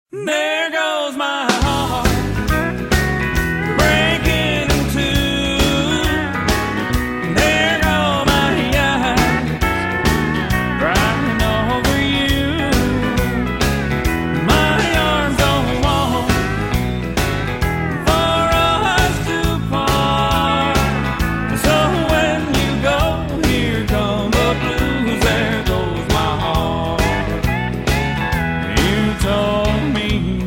There goes my heart breaking in two. There go my eyes crying over you. My arms don't want for us to part. So when you go, here come the blues. There goes my heart. You told me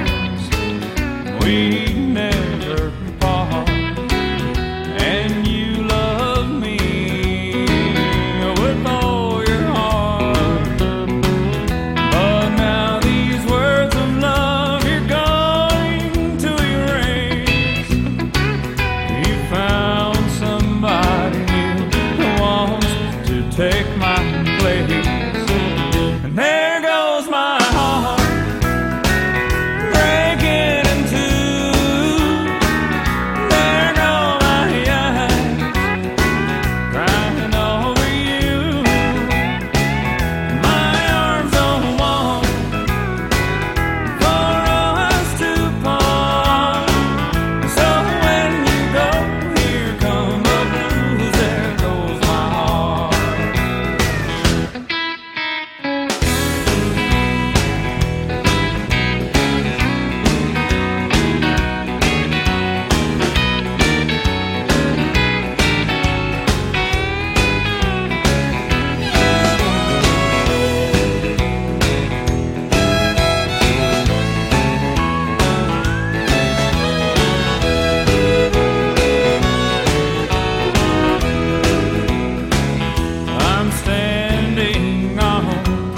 we never part, and you love me with all your heart. But now these words of love you're going to erase. You found somebody new who wants to take my place, and there goes my heart.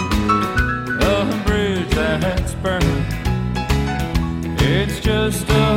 It's just a